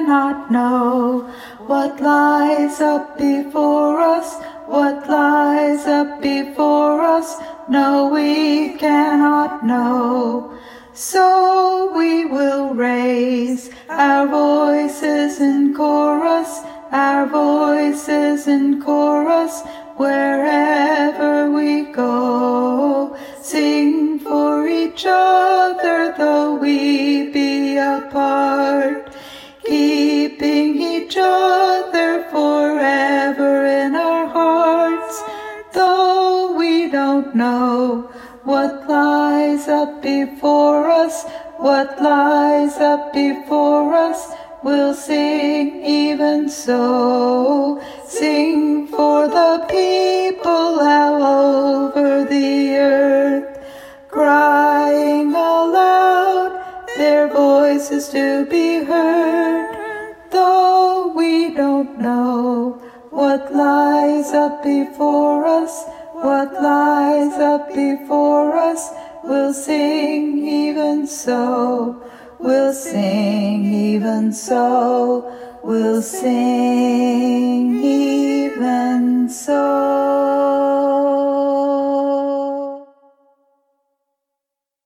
cannot know what lies up before us, what lies up before us. No, we cannot know. So we will raise our voices in chorus, our voices in chorus, wherever we go. Sing for each other, though we be apart, keeping each other forever in our hearts. Though we don't know what lies up before us, what lies up before us, we'll sing even so. Sing for the people all over the earth, crying aloud, their voices to be heard. Though we don't know what lies up before us, what lies up before us, we'll sing even so. We'll sing even so. We'll sing